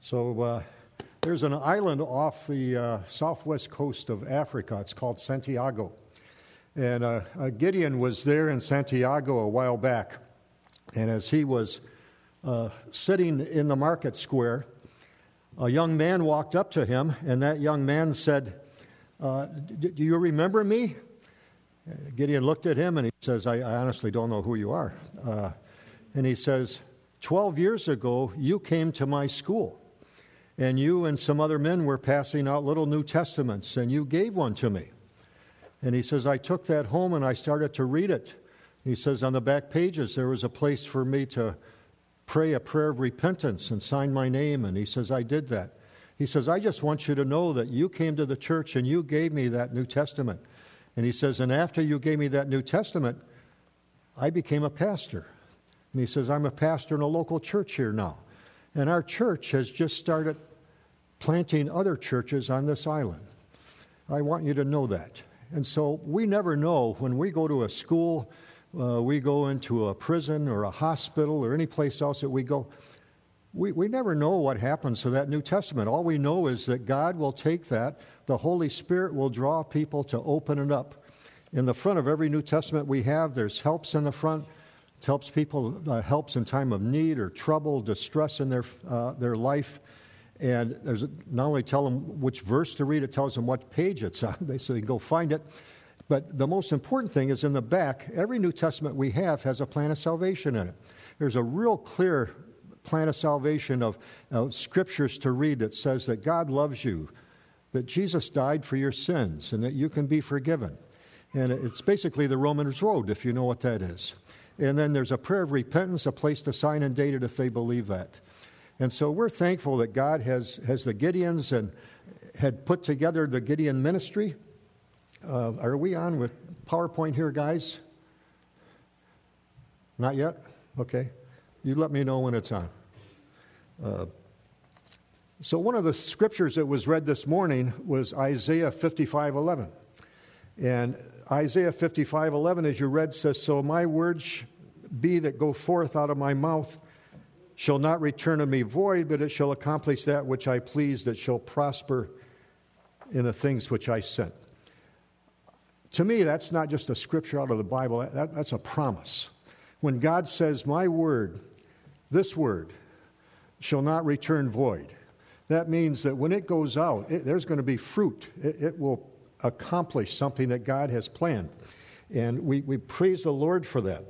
So there's an island off the southwest coast of Africa. It's called Santiago. And Gideon was there in Santiago a while back. And as he was sitting in the market square, a young man walked up to him, and that young man said, do you remember me? Gideon looked at him and he says, I honestly don't know who you are. And he says, 12 years ago, you came to my school, and you and some other men were passing out little New Testaments, and you gave one to me. And he says, I took that home and I started to read it. He says, on the back pages, there was a place for me to pray a prayer of repentance and sign my name. And he says, I did that. He says, I just want you to know that you came to the church and you gave me that New Testament. And he says, and after you gave me that New Testament, I became a pastor. And he says, I'm a pastor in a local church here now. And our church has just started planting other churches on this island. I want you to know that. And so we never know when we go to a school, we go into a prison or a hospital or any place else that we go, we never know what happens to that New Testament. All we know is that God will take that. The Holy Spirit will draw people to open it up. In the front of every New Testament we have, there's helps in the front. It helps people, helps in time of need or trouble, distress in their life. And there's not only tell them which verse to read, it tells them what page it's on. They say go find it. But the most important thing is in the back, every New Testament we have has a plan of salvation in it. There's a real clear plan of salvation of scriptures to read that says that God loves you, that Jesus died for your sins, and that you can be forgiven. And it's basically the Romans Road, if you know what that is. And then there's a prayer of repentance, a place to sign and date it if they believe that. And so we're thankful that God has the Gideons and had put together the Gideon ministry. Are we on with PowerPoint here, guys? Not yet? Okay. You let me know when it's on. So one of the scriptures that was read this morning was Isaiah 55:11. And Isaiah 55:11, as you read, says, so my words be that go forth out of my mouth shall not return to me void, but it shall accomplish that which I please, that shall prosper in the things which I sent. To me, that's not just a scripture out of the Bible. That's a promise. When God says, my word, this word, shall not return void, that means that when it goes out, there's going to be fruit. It will accomplish something that God has planned. And we praise the Lord for that.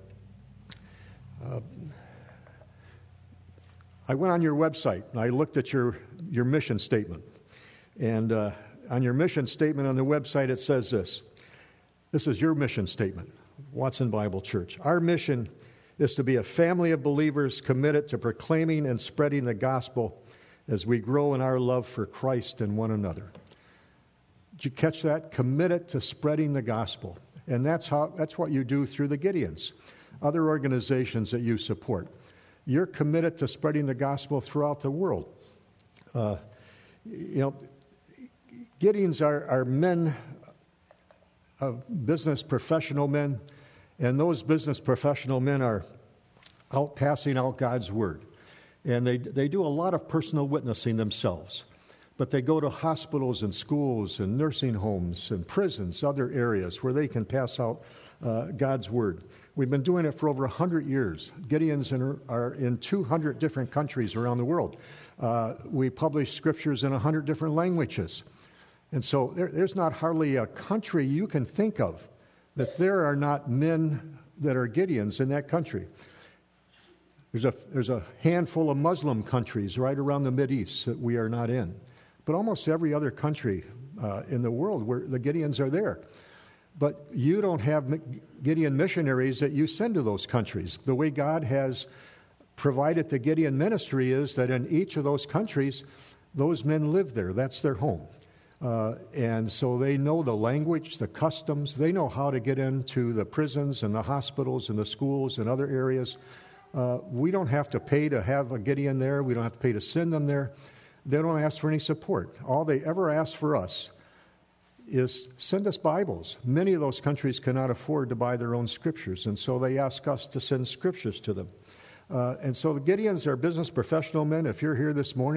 I went on your website and I looked at your mission statement. And on your mission statement on the website, it says this. This is your mission statement, Watson Bible Church. Our mission is to be a family of believers committed to proclaiming and spreading the gospel as we grow in our love for Christ and one another. Did you catch that? Committed to spreading the gospel. And that's what you do through the Gideons, other organizations that you support. You're committed to spreading the gospel throughout the world. Gideons are men, business professional men, and those business professional men are out passing out God's word. And they do a lot of personal witnessing themselves. But they go to hospitals and schools and nursing homes and prisons, other areas where they can pass out God's word. We've been doing it for over 100 years. Gideons are in 200 different countries around the world. We publish scriptures in 100 different languages. And so there's not hardly a country you can think of that there are not men that are Gideons in that country. There's a handful of Muslim countries right around the Mideast that we are not in. But almost every other country in the world where the Gideons are there. But you don't have Gideon missionaries that you send to those countries. The way God has provided the Gideon ministry is that in each of those countries, those men live there. That's their home. And so they know the language, the customs. They know how to get into the prisons and the hospitals and the schools and other areas. We don't have to pay to have a Gideon there. We don't have to pay to send them there. They don't ask for any support. All they ever ask for us is send us Bibles. Many of those countries cannot afford to buy their own scriptures, and so they ask us to send scriptures to them. And so the Gideons are business professional men. If you're here this morning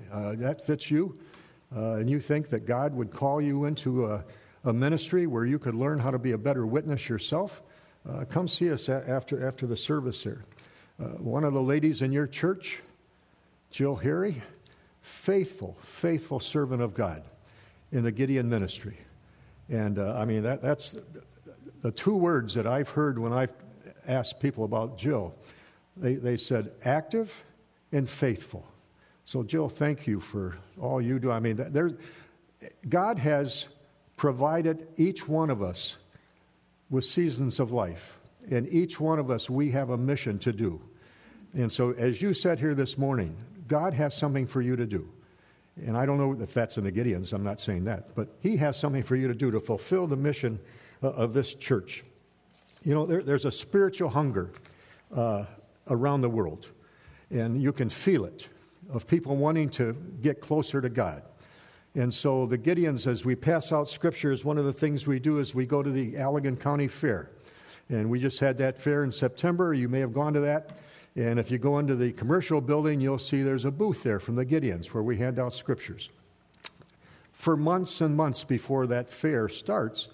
that fits you, and you think that God would call you into a ministry where you could learn how to be a better witness yourself, come see us after the service here. One of the ladies in your church, Jill Harry, faithful servant of God in the Gideon ministry. And that's the two words that I've heard when I've asked people about Jill. They said active and faithful. So Jill, thank you for all you do. I mean, God has provided each one of us with seasons of life. And each one of us, we have a mission to do. And so as you said here this morning, God has something for you to do. And I don't know if that's in the Gideons, I'm not saying that, but he has something for you to do to fulfill the mission of this church. You know, there's a spiritual hunger around the world, and you can feel it, of people wanting to get closer to God. And so the Gideons, as we pass out scriptures, one of the things we do is we go to the Allegan County Fair. And we just had that fair in September. You may have gone to that. And if you go into the commercial building, you'll see there's a booth there from the Gideons where we hand out scriptures. For months and months before that fair starts,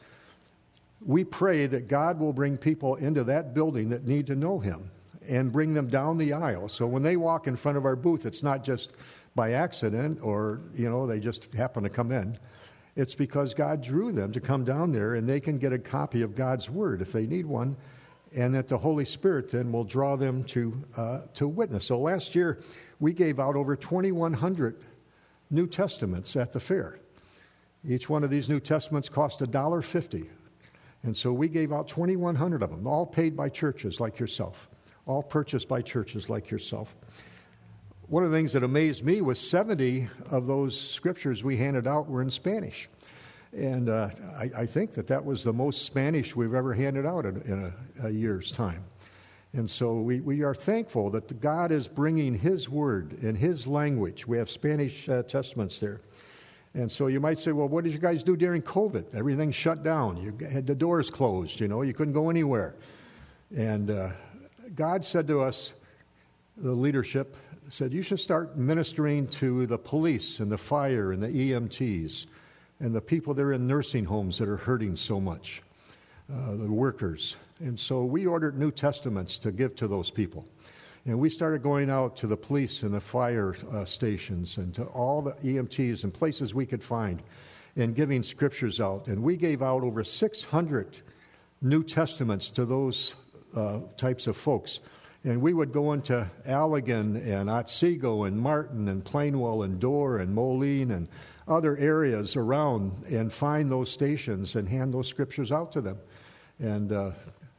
we pray that God will bring people into that building that need to know him and bring them down the aisle. So when they walk in front of our booth, it's not just by accident or, they just happen to come in. It's because God drew them to come down there, and they can get a copy of God's Word if they need one, and that the Holy Spirit then will draw them to witness. So last year, we gave out over 2,100 New Testaments at the fair. Each one of these New Testaments cost $1.50. And so we gave out 2,100 of them, all paid by churches like yourself, all purchased by churches like yourself. One of the things that amazed me was 70 of those scriptures we handed out were in Spanish. And I think that was the most Spanish we've ever handed out in a year's time. And so we are thankful that God is bringing his word in his language. We have Spanish testaments there. And so you might say, well, what did you guys do during COVID? Everything shut down. You had the doors closed, you couldn't go anywhere. And God said to us, the leadership said, you should start ministering to the police and the fire and the EMTs and the people that are in nursing homes that are hurting so much, the workers. And so we ordered New Testaments to give to those people. And we started going out to the police and the fire stations and to all the EMTs and places we could find and giving scriptures out. And we gave out over 600 New Testaments to those types of folks. And we would go into Allegan and Otsego and Martin and Plainwell and Dorr and Moline and other areas around and find those stations and hand those scriptures out to them. And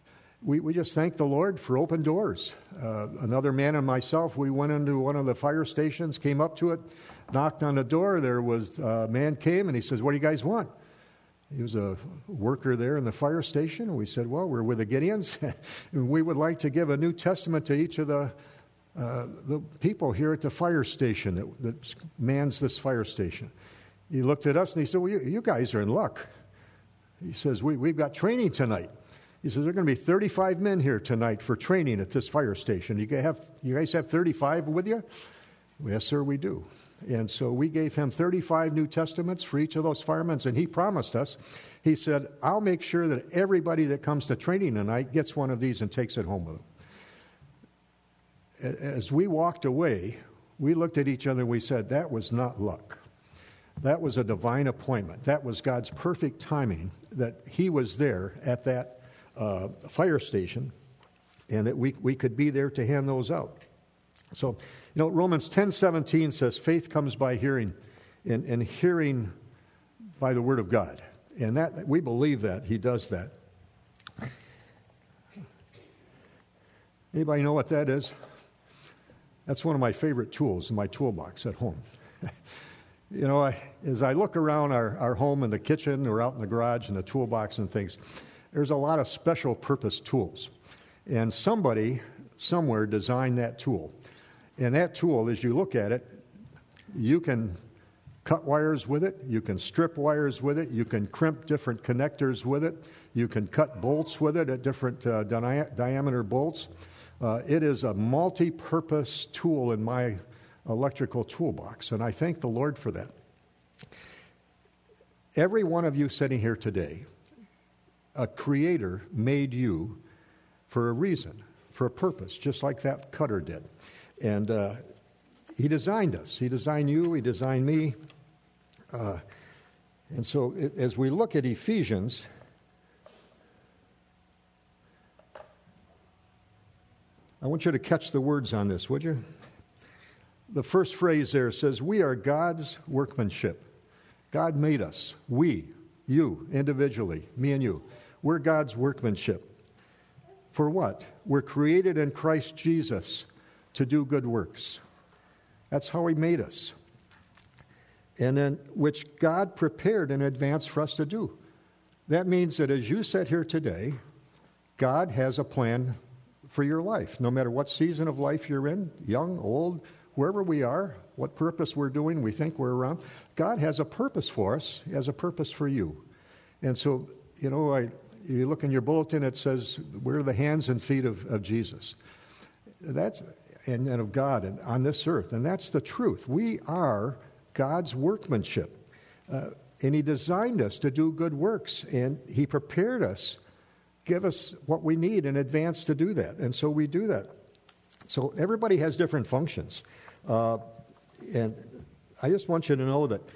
we just thank the Lord for open doors. Another man and myself, we went into one of the fire stations, came up to it, knocked on the door. There was a man came and he says, what do you guys want? He was a worker there in the fire station. And we said, well, we're with the Gideons. And we would like to give a New Testament to each of the people here at the fire station that mans this fire station. He looked at us and he said, well, you guys are in luck. He says, we've got training tonight. He says, there are going to be 35 men here tonight for training at this fire station. You guys have 35 with you? Yes, sir, we do. And so we gave him 35 New Testaments for each of those firemen, and he promised us, he said, I'll make sure that everybody that comes to training tonight gets one of these and takes it home with them. As we walked away, we looked at each other and we said, that was not luck. That was a divine appointment. That was God's perfect timing, that he was there at that fire station and that we could be there to hand those out. So, Romans 10:17 says, faith comes by hearing, and hearing by the word of God. And that we believe that he does that. Anybody know what that is? That's one of my favorite tools in my toolbox at home. As I look around our home and the kitchen or out in the garage and the toolbox and things, there's a lot of special purpose tools. And somebody somewhere designed that tool. And that tool, as you look at it, you can cut wires with it, you can strip wires with it, you can crimp different connectors with it, you can cut bolts with it at different diameter bolts. It is a multi-purpose tool in my electrical toolbox, and I thank the Lord for that. Every one of you sitting here today, a Creator made you for a reason, for a purpose, just like that cutter did. And He designed us. He designed you. He designed me. And so as we look at Ephesians, I want you to catch the words on this, would you? The first phrase there says, we are God's workmanship. God made us. We, you, individually, me and you. We're God's workmanship. For what? We're created in Christ Jesus to do good works. That's how He made us. And then, which God prepared in advance for us to do. That means that as you sit here today, God has a plan for your life. No matter what season of life you're in, young, old, wherever we are, what purpose we're doing, we think we're around, God has a purpose for us. He has a purpose for you. And so, you look in your bulletin, it says, we're the hands and feet of Jesus. And of God and on this earth. And that's the truth. We are God's workmanship. And He designed us to do good works. And He prepared us, give us what we need in advance to do that. And so we do that. So everybody has different functions. And I just want you to know that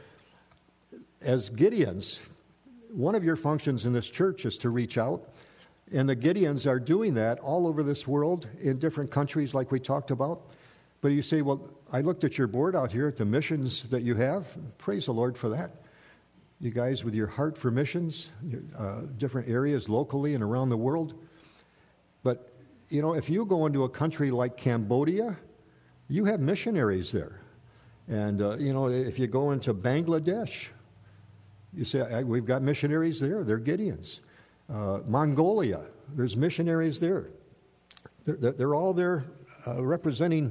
as Gideons, one of your functions in this church is to reach out. And the Gideons are doing that all over this world in different countries like we talked about. But you say, well, I looked at your board out here at the missions that you have. Praise the Lord for that. You guys with your heart for missions, different areas locally and around the world. But, if you go into a country like Cambodia, you have missionaries there. And, if you go into Bangladesh, you say, we've got missionaries there. They're Gideons. Mongolia, there's missionaries there. They're all there representing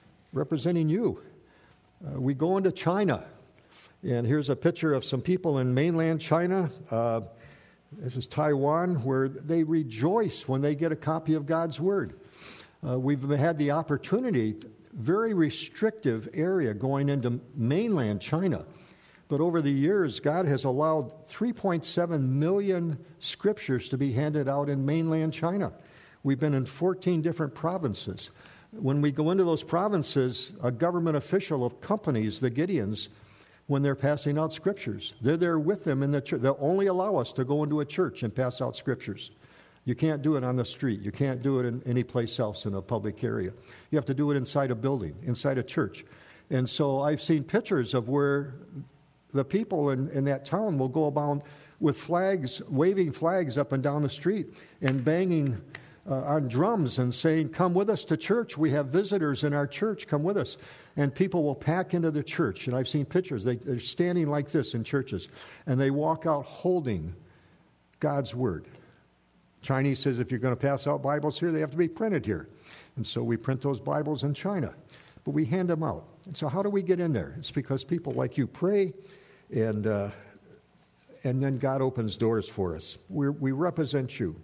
you. We go into China, and here's a picture of some people in mainland China. This is Taiwan, where they rejoice when they get a copy of God's Word. We've had the opportunity, very restrictive area going into mainland China. But over the years, God has allowed 3.7 million scriptures to be handed out in mainland China. We've been in 14 different provinces. When we go into those provinces, a government official of companies, the Gideons, when they're passing out scriptures, they're there with them in the church. They'll only allow us to go into a church and pass out scriptures. You can't do it on the street. You can't do it in any place else in a public area. You have to do it inside a building, inside a church. And so I've seen pictures of where the people in that town will go about with flags, waving flags up and down the street and banging on drums and saying, come with us to church. We have visitors in our church. Come with us. And people will pack into the church. And I've seen pictures. They're standing like this in churches. And they walk out holding God's Word. Chinese says if you're going to pass out Bibles here, they have to be printed here. And so we print those Bibles in China. But we hand them out. And so how do we get in there? It's because people like you pray, and then God opens doors for us. We represent you.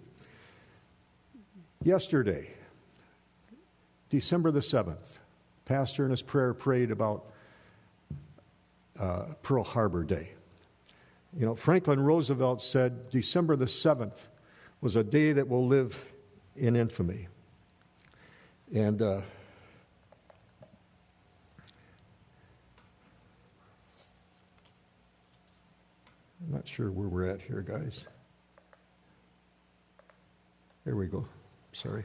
Yesterday, December the 7th, pastor in his prayer prayed about Pearl Harbor Day. Franklin Roosevelt said December the 7th was a day that will live in infamy. And I'm not sure where we're at here, guys. There we go. Sorry.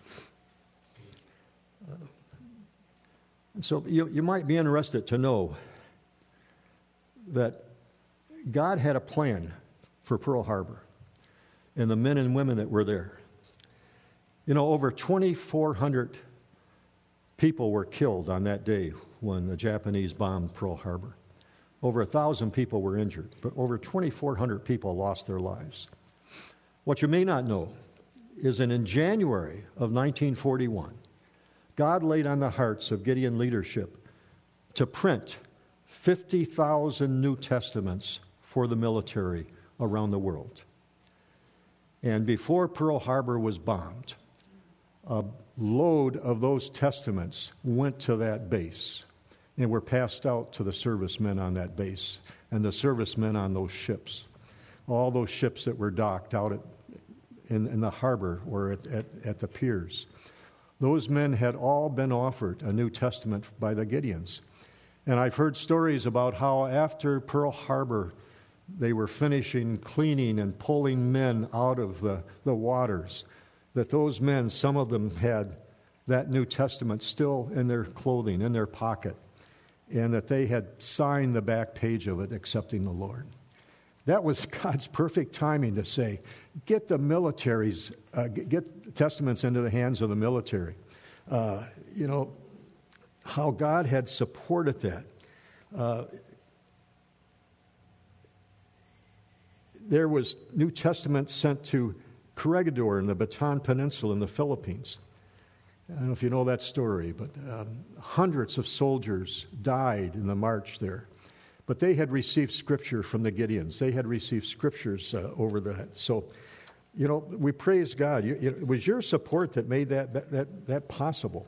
So you might be interested to know that God had a plan for Pearl Harbor and the men and women that were there. Over 2,400 people were killed on that day when the Japanese bombed Pearl Harbor. Over 1,000 people were injured, but over 2,400 people lost their lives. What you may not know is that in January of 1941, God laid on the hearts of Gideon leadership to print 50,000 New Testaments for the military around the world. And before Pearl Harbor was bombed, a load of those testaments went to that base. and were passed out to the servicemen on that base and the servicemen on those ships. All those ships that were docked out in the harbor or at the piers. Those men had all been offered a New Testament by the Gideons. And I've heard stories about how after Pearl Harbor, they were finishing cleaning and pulling men out of the waters, that those men, some of them had that New Testament still in their clothing, in their pocket, and that they had signed the back page of it, accepting the Lord. That was God's perfect timing to say, get the militaries, get testaments into the hands of the military. How God had supported that. There was New Testament sent to Corregidor in the Bataan Peninsula in the Philippines. I don't know if you know that story, but hundreds of soldiers died in the march there. But they had received Scripture from the Gideons. They had received Scriptures over that. So, we praise God. It was your support that made that possible.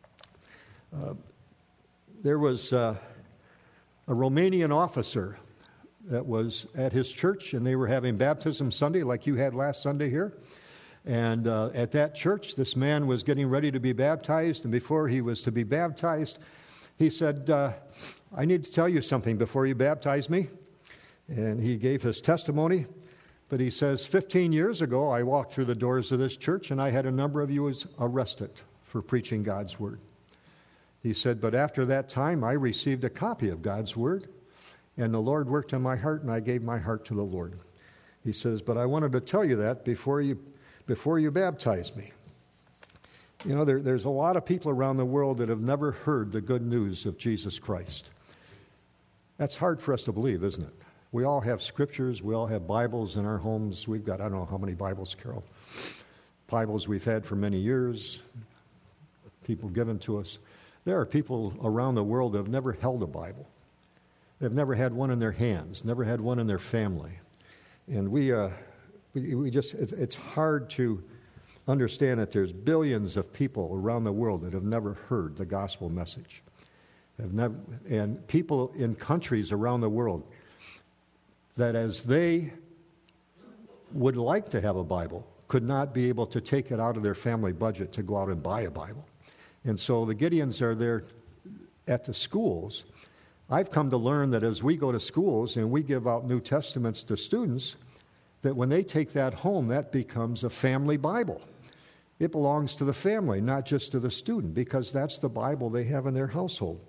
There was a Romanian officer that was at his church, and they were having baptism Sunday like you had last Sunday here. And at that church, this man was getting ready to be baptized, and before he was to be baptized, he said, I need to tell you something before you baptize me. And he gave his testimony, but he says, 15 years ago, I walked through the doors of this church, and I had a number of you arrested for preaching God's Word. He said, but after that time, I received a copy of God's Word, and the Lord worked in my heart, and I gave my heart to the Lord. He says, but I wanted to tell you that before you baptize me. There's a lot of people around the world that have never heard the good news of Jesus Christ. That's hard for us to believe, isn't it? We all have scriptures. We all have Bibles in our homes. We've got, I don't know how many Bibles, Carol. Bibles we've had for many years. People given to us. There are people around the world that have never held a Bible. They've never had one in their hands, never had one in their family. And we just, it's hard to understand that there's billions of people around the world that have never heard the gospel message. And people in countries around the world that as they would like to have a Bible, could not be able to take it out of their family budget to go out and buy a Bible. And so the Gideons are there at the schools. I've come to learn that as we go to schools and we give out New Testaments to students, that when they take that home, that becomes a family Bible. It belongs to the family, not just to the student, because that's the Bible they have in their household.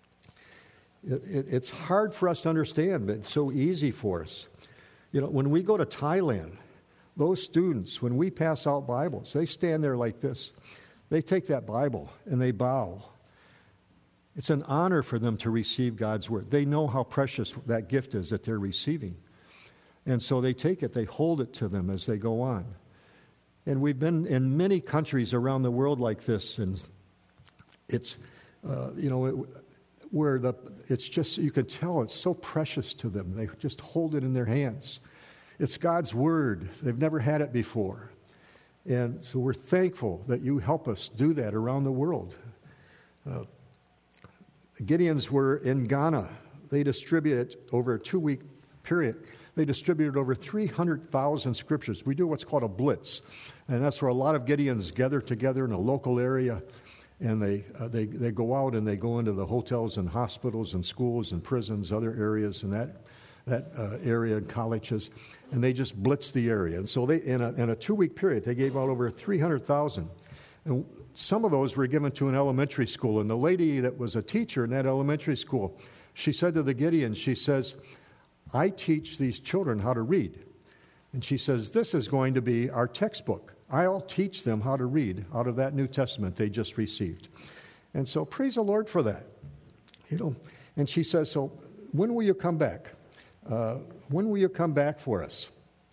It's hard for us to understand, but it's so easy for us. When we go to Thailand, those students, when we pass out Bibles, they stand there like this. They take that Bible and they bow. It's an honor for them to receive God's Word. They know how precious that gift is that they're receiving. And so they take it, they hold it to them as they go on. And we've been in many countries around the world like this, and it's, it's just, you can tell it's so precious to them. They just hold it in their hands. It's God's Word. They've never had it before. And so we're thankful that you help us do that around the world. Gideons were in Ghana. They distributed over a 2-week period. They distributed over 300,000 scriptures. We do what's called a blitz, and that's where a lot of Gideons gather together in a local area, and they go out and they go into the hotels and hospitals and schools and prisons, other areas in that area, and colleges, and they just blitz the area. And so they in a 2-week period, they gave out over 300,000. And some of those were given to an elementary school. And the lady that was a teacher in that elementary school, she said to the Gideons, she says, I teach these children how to read. And she says, this is going to be our textbook. I'll teach them how to read out of that New Testament they just received. And so praise the Lord for that. And she says, so when will you come back? When will you come back for us?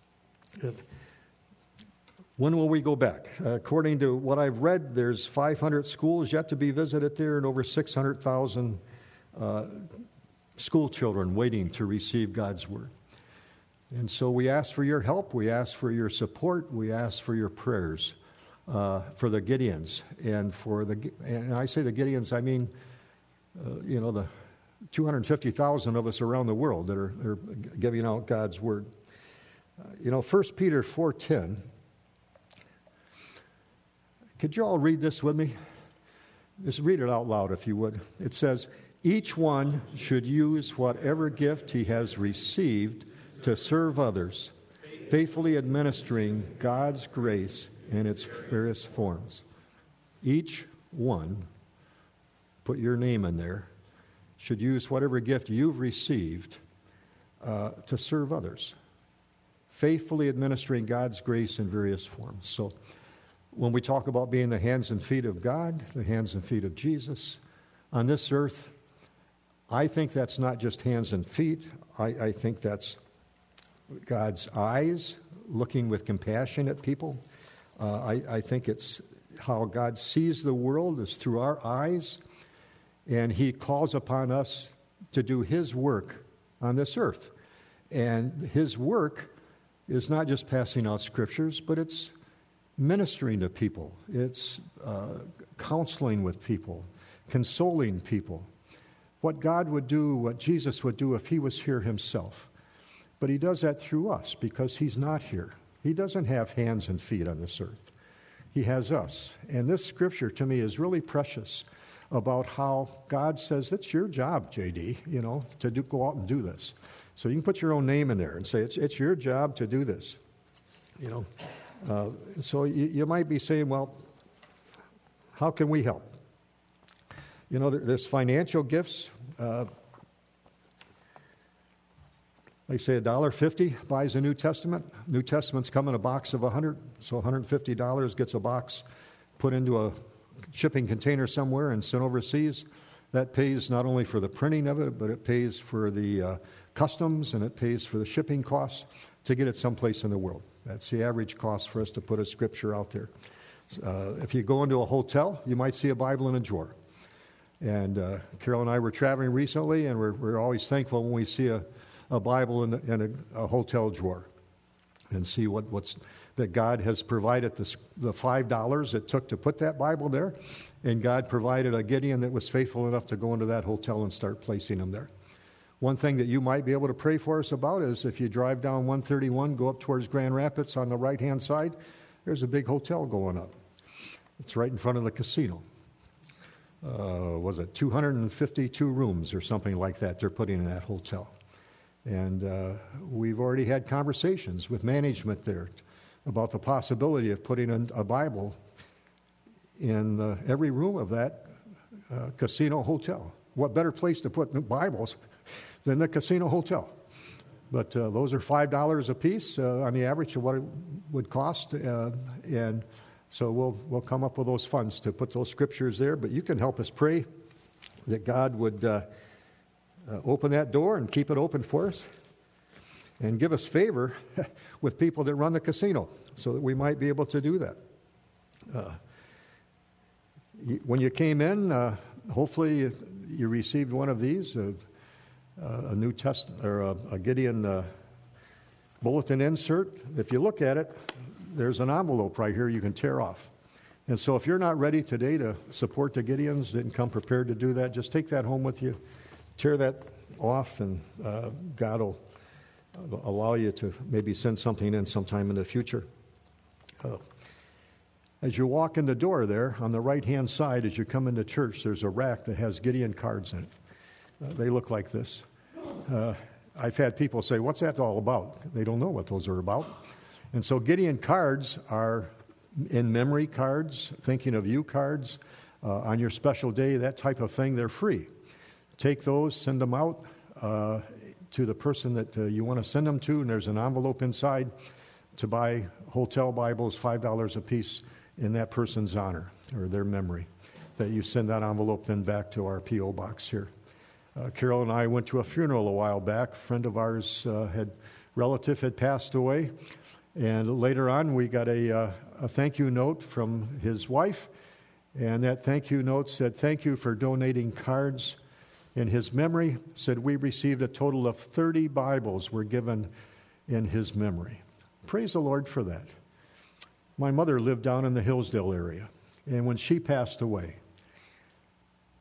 When will we go back? According to what I've read, there's 500 schools yet to be visited there and over 600,000 school children waiting to receive God's Word. And so we ask for your help. We ask for your support. We ask for your prayers for the Gideons. And I say the Gideons, I mean the 250,000 of us around the world that are giving out God's Word. 1 Peter 4:10. Could you all read this with me? Just read it out loud if you would. It says, each one should use whatever gift he has received to serve others, faithfully administering God's grace in its various forms. Each one, put your name in there, should use whatever gift you've received to serve others, faithfully administering God's grace in various forms. So when we talk about being the hands and feet of God, the hands and feet of Jesus on this earth, I think that's not just hands and feet. I think that's God's eyes looking with compassion at people. I think it's how God sees the world is through our eyes, and He calls upon us to do His work on this earth. And His work is not just passing out scriptures, but it's ministering to people. It's counseling with people, consoling people. What God would do, what Jesus would do if He was here Himself. But He does that through us because He's not here. He doesn't have hands and feet on this earth. He has us. And this scripture to me is really precious about how God says, it's your job, JD, to go out and do this. So you can put your own name in there and say, it's your job to do this. So you might be saying, well, how can we help? There's financial gifts. They say $1.50 buys a New Testament. New Testament's come in a box of 100, so $150 gets a box put into a shipping container somewhere and sent overseas. That pays not only for the printing of it, but it pays for the customs and it pays for the shipping costs to get it someplace in the world. That's the average cost for us to put a scripture out there. If you go into a hotel, you might see a Bible in a drawer. And Carol and I were traveling recently, and we're always thankful when we see a Bible in a hotel drawer and see what's that God has provided the $5 it took to put that Bible there, and God provided a Gideon that was faithful enough to go into that hotel and start placing them there. One thing that you might be able to pray for us about is if you drive down 131, go up towards Grand Rapids on the right-hand side, there's a big hotel going up. It's right in front of the casino. Was it 252 rooms or something like that they're putting in that hotel. And we've already had conversations with management there about the possibility of putting a Bible in every room of that casino hotel. What better place to put Bibles than the casino hotel? But those are $5 a piece on the average of what it would cost. And so we'll come up with those funds to put those scriptures there. But you can help us pray that God would open that door and keep it open for us and give us favor with people that run the casino so that we might be able to do that. When you came in, hopefully you received one of these, a New Testament or a Gideon bulletin insert. If you look at it, there's an envelope right here you can tear off. And so if you're not ready today to support the Gideons, didn't come prepared to do that, just take that home with you, tear that off, and God will allow you to maybe send something in sometime in the future. As you walk in the door there, on the right-hand side, as you come into church, there's a rack that has Gideon cards in it. They look like this. I've had people say, what's that all about? They don't know what those are about. And so Gideon cards are in-memory cards, thinking of you cards, on your special day, that type of thing. They're free. Take those, send them out to the person that you want to send them to, and there's an envelope inside to buy hotel Bibles, $5 a piece, in that person's honor or their memory, that you send that envelope then back to our P.O. box here. Carol and I went to a funeral a while back. A friend of ours relative had passed away, and later on we got a thank you note from his wife, and that thank you note said, thank you for donating cards in his memory. Said we received a total of 30 Bibles were given in his memory. Praise the Lord for that. My mother lived down in the Hillsdale area, and when she passed away,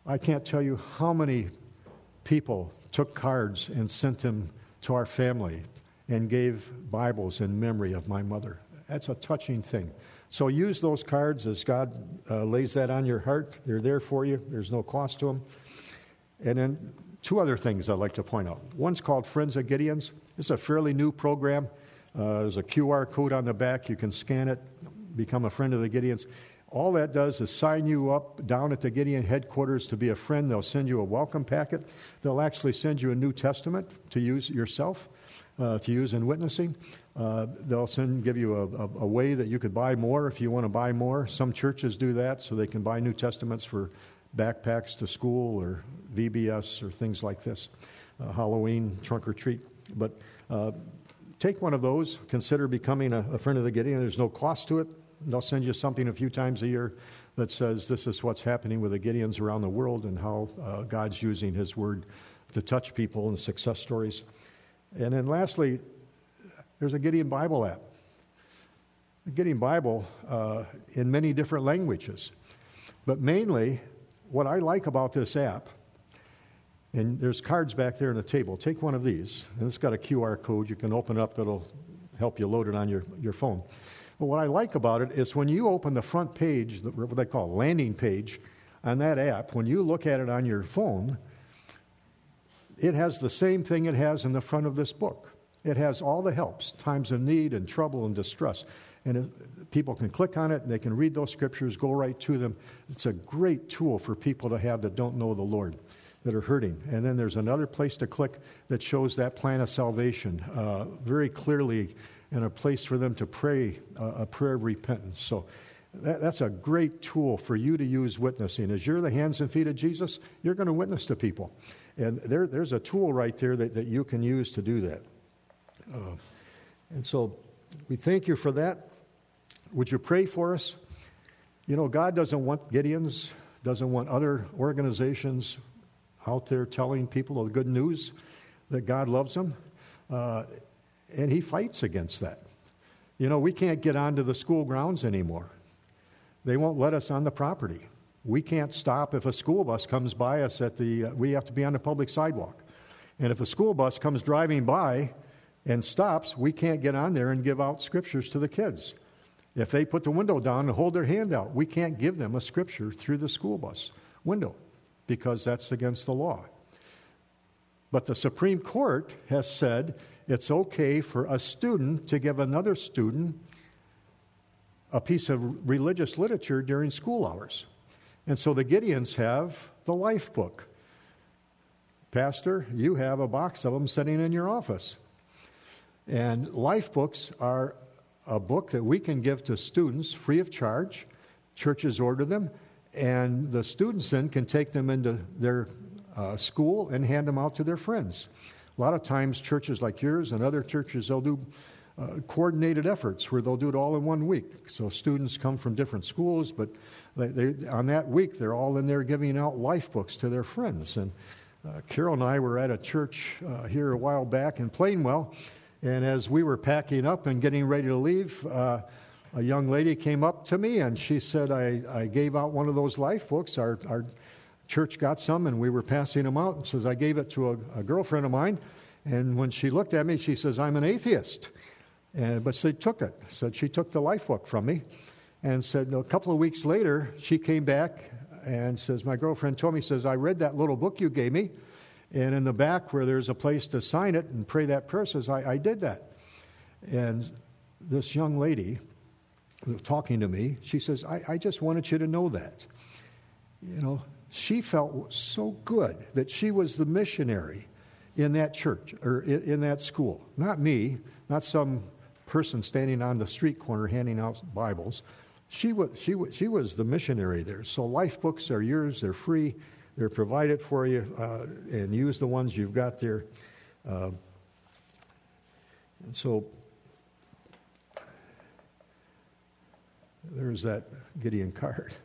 I can't tell you how many people took cards and sent them to our family and gave Bibles in memory of my mother. That's a touching thing. So use those cards as God lays that on your heart. They're there for you. There's no cost to them. And then two other things I'd like to point out. One's called Friends of Gideon's. It's a fairly new program. There's a QR code on the back. You can scan it, become a friend of the Gideons. All that does is sign you up down at the Gideon headquarters to be a friend. They'll send you a welcome packet. They'll actually send you a New Testament to use yourself, to use in witnessing. They'll give you a way that you could buy more if you want to buy more. Some churches do that so they can buy New Testaments for backpacks to school or VBS or things like this, Halloween, trunk or treat. But take one of those. Consider becoming a friend of the Gideon. There's no cost to it. They'll send you something a few times a year that says this is what's happening with the Gideons around the world and how God's using His Word to touch people and success stories. And then lastly, there's a Gideon Bible app. The Gideon Bible in many different languages. But mainly, what I like about this app, and there's cards back there on the table. Take one of these, and it's got a QR code. You can open up. It'll help you load it on your phone. But what I like about it is when you open the front page, what they call a landing page, on that app, when you look at it on your phone, it has the same thing it has in the front of this book. It has all the helps, times of need and trouble and distress. And people can click on it, and they can read those scriptures, go right to them. It's a great tool for people to have that don't know the Lord, that are hurting. And then there's another place to click that shows that plan of salvation very clearly, and a place for them to pray a prayer of repentance. So that's a great tool for you to use witnessing. As you're the hands and feet of Jesus, you're going to witness to people. And there's a tool right there that you can use to do that. And so we thank you for that. Would you pray for us? You know, God doesn't want Gideons, doesn't want other organizations out there telling people the good news that God loves them. And He fights against that. You know, we can't get onto the school grounds anymore. They won't let us on the property. We can't stop if a school bus comes by us we have to be on the public sidewalk. And if a school bus comes driving by and stops, we can't get on there and give out scriptures to the kids. If they put the window down and hold their hand out, we can't give them a scripture through the school bus window because that's against the law. But the Supreme Court has said it's okay for a student to give another student a piece of religious literature during school hours. And so the Gideons have the Life Book. Pastor, you have a box of them sitting in your office. And Life Books are a book that we can give to students free of charge. Churches order them, and the students then can take them into their school and hand them out to their friends. A lot of times churches like yours and other churches, they'll do coordinated efforts where they'll do it all in 1 week. So students come from different schools, but on that week they're all in there giving out life books to their friends. And Carol and I were at a church here a while back in Plainwell, and as we were packing up and getting ready to leave, a young lady came up to me and she said, I gave out one of those life books. Our church got some, and we were passing them out. And says, I gave it to a girlfriend of mine, and when she looked at me, she says, I'm an atheist. But she took it. Said she took the life book from me, and said a couple of weeks later, she came back and says, my girlfriend told me, says, I read that little book you gave me, and in the back where there's a place to sign it and pray that prayer, says, I did that. And this young lady talking to me, she says, I just wanted you to know that. You know, she felt so good that she was the missionary in that church or in that school. Not me, not some person standing on the street corner handing out Bibles. She was the missionary there. So life books are yours. They're free. They're provided for you, and use the ones you've got there. And so there's that Gideon card.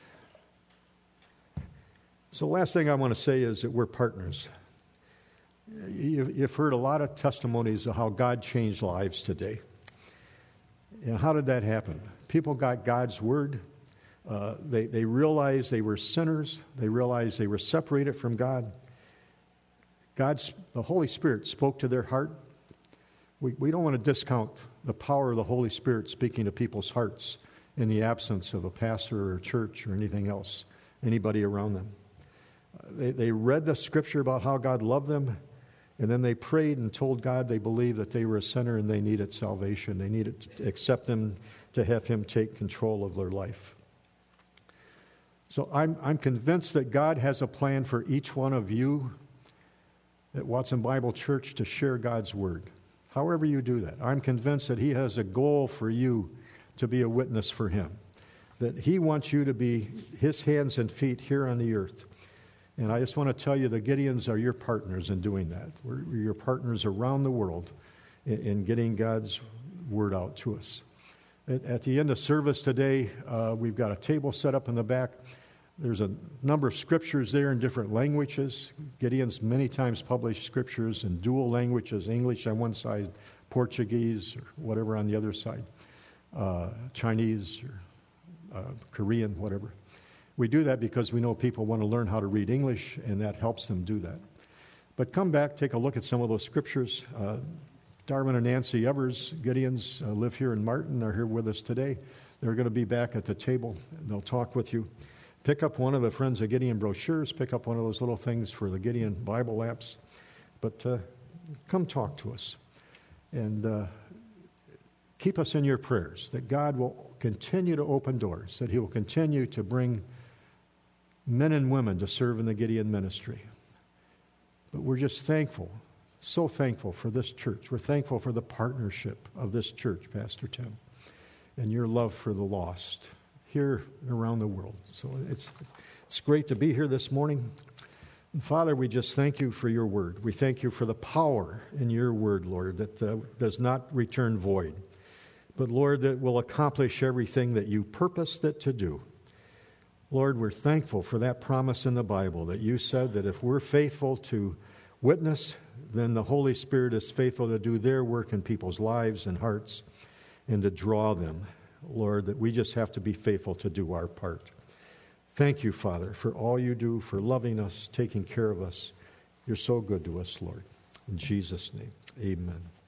So last thing I want to say is that we're partners. You've heard a lot of testimonies of how God changed lives today. And how did that happen? People got God's Word They realized they were sinners. They realized they were separated from God. The Holy Spirit spoke to their heart. We don't want to discount the power of the Holy Spirit speaking to people's hearts in the absence of a pastor or a church or anything else, anybody around them. They read the scripture about how God loved them, and then they prayed and told God they believed that they were a sinner and they needed salvation. They needed to accept Him, to have Him take control of their life. So I'm convinced that God has a plan for each one of you at Watson Bible Church to share God's Word. However you do that, I'm convinced that He has a goal for you to be a witness for Him, that He wants you to be His hands and feet here on the earth. And I just want to tell you, the Gideons are your partners in doing that. We're your partners around the world in getting God's Word out to us. At the end of service today, we've got a table set up in the back. There's a number of scriptures there in different languages. Gideon's many times published scriptures in dual languages, English on one side, Portuguese or whatever on the other side, Chinese or Korean, whatever. We do that because we know people want to learn how to read English, and that helps them do that. But come back, take a look at some of those scriptures. Darwin and Nancy Evers, Gideons, live here in Martin, are here with us today. They're going to be back at the table. They'll talk with you. Pick up one of the Friends of Gideon brochures. Pick up one of those little things for the Gideon Bible apps. But come talk to us. And keep us in your prayers, that God will continue to open doors, that He will continue to bring men and women to serve in the Gideon ministry. But we're just thankful, so thankful for this church. We're thankful for the partnership of this church, Pastor Tim, and your love for the lost here and around the world. So it's great to be here this morning. And Father, we just thank you for your word. We thank you for the power in your word, Lord, that does not return void, but, Lord, that will accomplish everything that you purposed it to do. Lord, we're thankful for that promise in the Bible that you said that if we're faithful to witness, then the Holy Spirit is faithful to do their work in people's lives and hearts and to draw them. Lord, that we just have to be faithful to do our part. Thank you, Father, for all you do, for loving us, taking care of us. You're so good to us, Lord. In Jesus' name, amen.